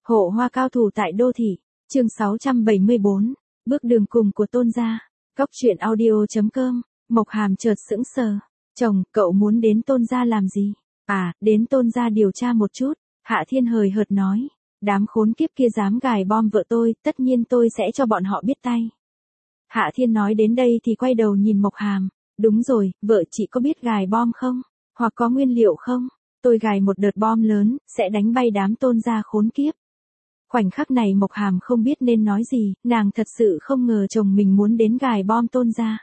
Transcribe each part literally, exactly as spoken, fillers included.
Hộ hoa cao thủ tại đô thị, chương sáu trăm bảy mươi bốn, bước đường cùng của Tôn gia. Góc truyện audio chấm com, Mộc Hàm chợt sững sờ. Chồng, cậu muốn đến Tôn gia làm gì? À, đến Tôn gia điều tra một chút. Hạ Thiên hời hợt nói. Đám khốn kiếp kia dám gài bom vợ tôi, tất nhiên tôi sẽ cho bọn họ biết tay. Hạ Thiên nói đến đây thì quay đầu nhìn Mộc Hàm. Đúng rồi, vợ chị có biết gài bom không? Hoặc có nguyên liệu không? Tôi gài một đợt bom lớn, sẽ đánh bay đám Tôn gia khốn kiếp. Khoảnh khắc này Mộc Hàm không biết nên nói gì, nàng thật sự không ngờ chồng mình muốn đến gài bom Tôn gia.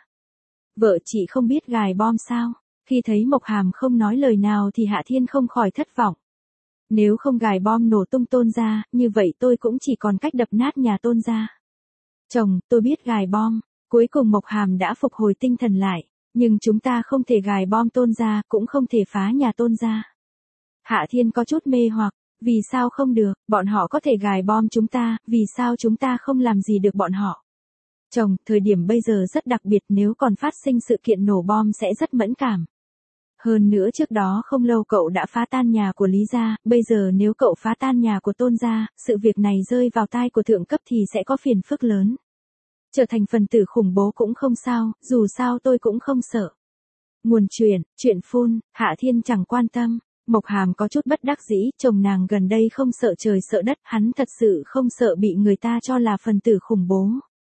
Vợ chị không biết gài bom sao? Khi thấy Mộc Hàm không nói lời nào thì Hạ Thiên không khỏi thất vọng. Nếu không gài bom nổ tung Tôn gia, như vậy tôi cũng chỉ còn cách đập nát nhà Tôn gia. Chồng, tôi biết gài bom. Cuối cùng Mộc Hàm đã phục hồi tinh thần lại, nhưng chúng ta không thể gài bom Tôn gia, cũng không thể phá nhà Tôn gia. Hạ Thiên có chút mê hoặc. Vì sao không được, bọn họ có thể gài bom chúng ta, vì sao chúng ta không làm gì được bọn họ? Chồng, thời điểm bây giờ rất đặc biệt, nếu còn phát sinh sự kiện nổ bom sẽ rất mẫn cảm. Hơn nữa trước đó không lâu cậu đã phá tan nhà của Lý gia, bây giờ nếu cậu phá tan nhà của Tôn gia, sự việc này rơi vào tai của thượng cấp thì sẽ có phiền phức lớn. Trở thành phần tử khủng bố cũng không sao, dù sao tôi cũng không sợ. Nguồn chuyện, chuyện phun, Hạ Thiên chẳng quan tâm. Mộc Hàm có chút bất đắc dĩ, chồng nàng gần đây không sợ trời sợ đất, hắn thật sự không sợ bị người ta cho là phần tử khủng bố.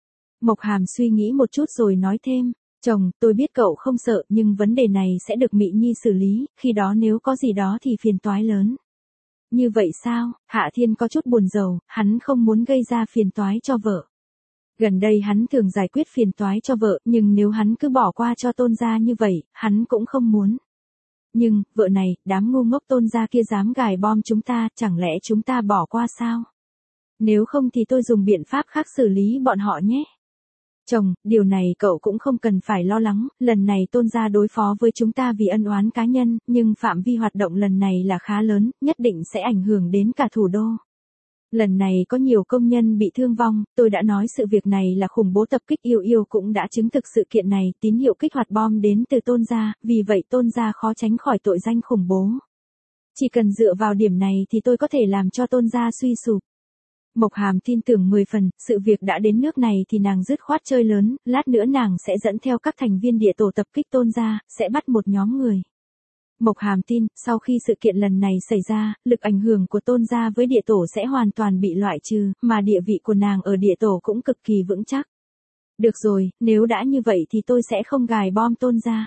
Mộc Hàm suy nghĩ một chút rồi nói thêm, chồng, tôi biết cậu không sợ, nhưng vấn đề này sẽ được Mị Nhi xử lý, khi đó nếu có gì đó thì phiền toái lớn. Như vậy sao? Hạ Thiên có chút buồn rầu, hắn không muốn gây ra phiền toái cho vợ. Gần đây hắn thường giải quyết phiền toái cho vợ, nhưng nếu hắn cứ bỏ qua cho Tôn gia như vậy, hắn cũng không muốn. Nhưng, vợ này, đám ngu ngốc Tôn gia kia dám gài bom chúng ta, chẳng lẽ chúng ta bỏ qua sao? Nếu không thì tôi dùng biện pháp khác xử lý bọn họ nhé. Chồng, điều này cậu cũng không cần phải lo lắng, lần này Tôn gia đối phó với chúng ta vì ân oán cá nhân, nhưng phạm vi hoạt động lần này là khá lớn, nhất định sẽ ảnh hưởng đến cả thủ đô. Lần này có nhiều công nhân bị thương vong, tôi đã nói sự việc này là khủng bố tập kích, Yêu Yêu cũng đã chứng thực sự kiện này, tín hiệu kích hoạt bom đến từ Tôn gia, vì vậy Tôn gia khó tránh khỏi tội danh khủng bố. Chỉ cần dựa vào điểm này thì tôi có thể làm cho Tôn gia suy sụp. Mộc Hàm tin tưởng mười phần, sự việc đã đến nước này thì nàng dứt khoát chơi lớn, lát nữa nàng sẽ dẫn theo các thành viên địa tổ tập kích Tôn gia, sẽ bắt một nhóm người. Mộc Hàm tin, sau khi sự kiện lần này xảy ra, lực ảnh hưởng của Tôn gia với địa tổ sẽ hoàn toàn bị loại trừ, mà địa vị của nàng ở địa tổ cũng cực kỳ vững chắc. Được rồi, nếu đã như vậy thì tôi sẽ không gài bom Tôn gia.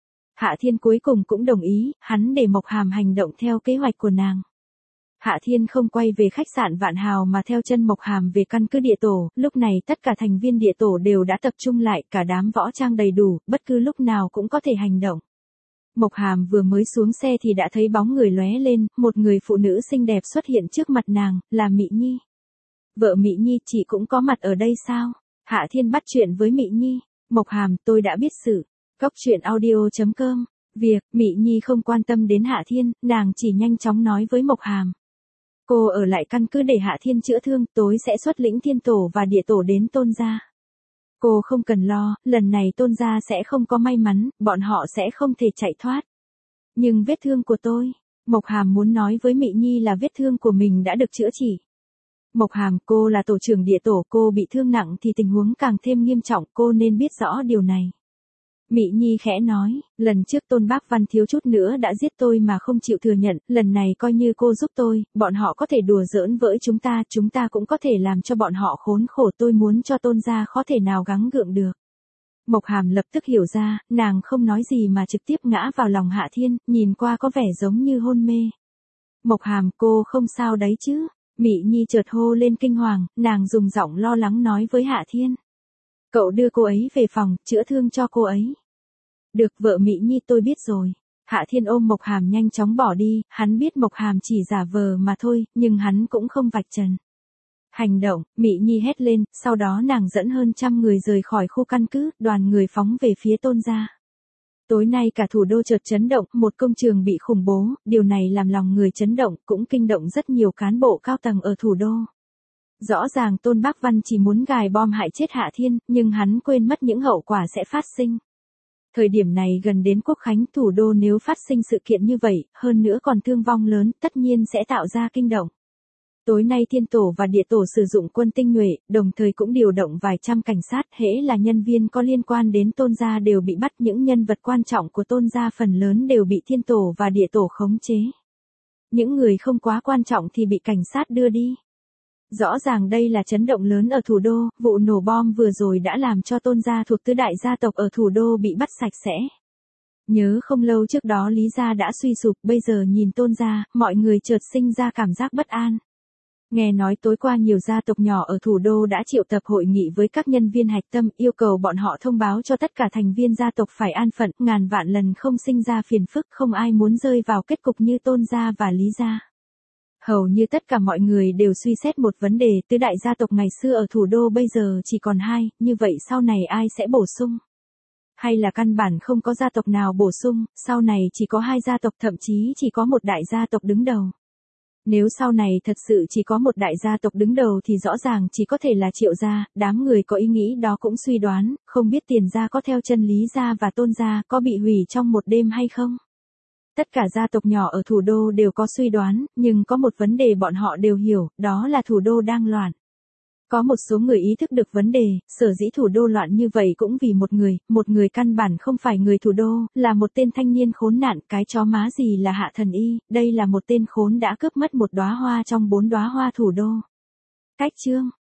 Hạ Thiên cuối cùng cũng đồng ý, hắn để Mộc Hàm hành động theo kế hoạch của nàng. Hạ Thiên không quay về khách sạn Vạn Hào mà theo chân Mộc Hàm về căn cứ địa tổ, lúc này tất cả thành viên địa tổ đều đã tập trung lại, cả đám võ trang đầy đủ, bất cứ lúc nào cũng có thể hành động. Mộc Hàm vừa mới xuống xe thì đã thấy bóng người lóe lên, một người phụ nữ xinh đẹp xuất hiện trước mặt nàng, là Mị Nhi. Vợ Mị Nhi, chị cũng có mặt ở đây sao? Hạ Thiên bắt chuyện với Mị Nhi. Mộc Hàm, tôi đã biết sự. Góc truyện audio chấm com. Việc, Mị Nhi không quan tâm đến Hạ Thiên, nàng chỉ nhanh chóng nói với Mộc Hàm. Cô ở lại căn cứ để Hạ Thiên chữa thương, tối sẽ xuất lĩnh thiên tổ và địa tổ đến Tôn gia. Cô không cần lo, lần này Tôn gia sẽ không có may mắn, bọn họ sẽ không thể chạy thoát. Nhưng vết thương của tôi, Mộc Hàm muốn nói với Mị Nhi là vết thương của mình đã được chữa trị. Mộc Hàm, cô là tổ trưởng địa tổ, cô bị thương nặng thì tình huống càng thêm nghiêm trọng, cô nên biết rõ điều này. Mị Nhi khẽ nói, lần trước Tôn Bác Văn thiếu chút nữa đã giết tôi mà không chịu thừa nhận, lần này coi như cô giúp tôi, bọn họ có thể đùa giỡn với chúng ta, chúng ta cũng có thể làm cho bọn họ khốn khổ, tôi muốn cho Tôn gia khó thể nào gắng gượng được. Mộc Hàm lập tức hiểu ra, nàng không nói gì mà trực tiếp ngã vào lòng Hạ Thiên, nhìn qua có vẻ giống như hôn mê. Mộc Hàm, cô không sao đấy chứ? Mị Nhi chợt hô lên kinh hoàng, nàng dùng giọng lo lắng nói với Hạ Thiên. Cậu đưa cô ấy về phòng, chữa thương cho cô ấy. Được, vợ Mị Nhi, tôi biết rồi. Hạ Thiên ôm Mộc Hàm nhanh chóng bỏ đi, hắn biết Mộc Hàm chỉ giả vờ mà thôi, nhưng hắn cũng không vạch trần. Hành động, Mị Nhi hét lên, sau đó nàng dẫn hơn trăm người rời khỏi khu căn cứ, đoàn người phóng về phía Tôn gia. Tối nay cả thủ đô chợt chấn động, một công trường bị khủng bố, điều này làm lòng người chấn động, cũng kinh động rất nhiều cán bộ cao tầng ở thủ đô. Rõ ràng Tôn Bác Văn chỉ muốn gài bom hại chết Hạ Thiên, nhưng hắn quên mất những hậu quả sẽ phát sinh. Thời điểm này gần đến Quốc khánh, thủ đô nếu phát sinh sự kiện như vậy, hơn nữa còn thương vong lớn, tất nhiên sẽ tạo ra kinh động. Tối nay thiên tổ và địa tổ sử dụng quân tinh nhuệ, đồng thời cũng điều động vài trăm cảnh sát, hễ là nhân viên có liên quan đến tôn gia đều bị bắt, những nhân vật quan trọng của tôn gia phần lớn đều bị thiên tổ và địa tổ khống chế. Những người không quá quan trọng thì bị cảnh sát đưa đi. Rõ ràng đây là chấn động lớn ở thủ đô, vụ nổ bom vừa rồi đã làm cho tôn gia thuộc tứ đại gia tộc ở thủ đô bị bắt sạch sẽ. Nhớ không lâu trước đó Lý gia đã suy sụp, bây giờ nhìn tôn gia, mọi người chợt sinh ra cảm giác bất an. Nghe nói tối qua nhiều gia tộc nhỏ ở thủ đô đã triệu tập hội nghị với các nhân viên hạch tâm, yêu cầu bọn họ thông báo cho tất cả thành viên gia tộc phải an phận, ngàn vạn lần không sinh ra phiền phức, không ai muốn rơi vào kết cục như tôn gia và Lý gia. Hầu như tất cả mọi người đều suy xét một vấn đề, tứ đại gia tộc ngày xưa ở thủ đô bây giờ chỉ còn hai, như vậy sau này ai sẽ bổ sung? Hay là căn bản không có gia tộc nào bổ sung, sau này chỉ có hai gia tộc, thậm chí chỉ có một đại gia tộc đứng đầu. Nếu sau này thật sự chỉ có một đại gia tộc đứng đầu thì rõ ràng chỉ có thể là Triệu gia, đám người có ý nghĩ đó cũng suy đoán, không biết Tiền gia có theo chân Lý gia và Tôn gia có bị hủy trong một đêm hay không? Tất cả gia tộc nhỏ ở thủ đô đều có suy đoán, nhưng có một vấn đề bọn họ đều hiểu, đó là thủ đô đang loạn. Có một số người ý thức được vấn đề, sở dĩ thủ đô loạn như vậy cũng vì một người, một người căn bản không phải người thủ đô, là một tên thanh niên khốn nạn, cái chó má gì là Hạ Thần Y, đây là một tên khốn đã cướp mất một đóa hoa trong bốn đóa hoa thủ đô. Cách chương